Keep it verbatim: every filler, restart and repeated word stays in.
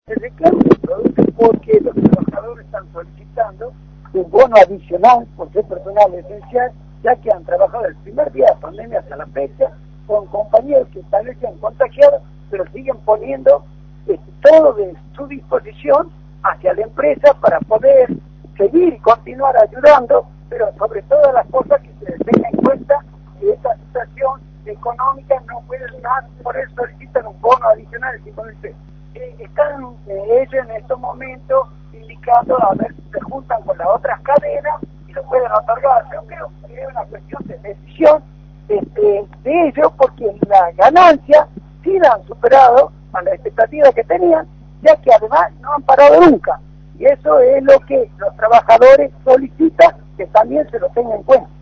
El reclamo se produce porque los trabajadores están solicitando un bono adicional por ser personal esencial, ya que han trabajado el primer día de pandemia hasta la fecha con compañeros que tal vez se han contagiado, pero siguen poniendo este, todo de su disposición hacia la empresa para poder seguir y continuar ayudando, pero sobre todas las cosas que se tenga en cuenta que esta situación económica no puede dar, por eso solicitan un bono adicional de cinco mil pesos. Eh, están eh, ellos en estos momentos indicando a ver si se juntan con las otras cadenas y lo pueden otorgar. Yo creo que es una cuestión de decisión este, de ellos, porque las ganancias sí la han superado a la expectativa que tenían, ya que además no han parado nunca. Y eso es lo que los trabajadores solicitan, que también se lo tengan en cuenta.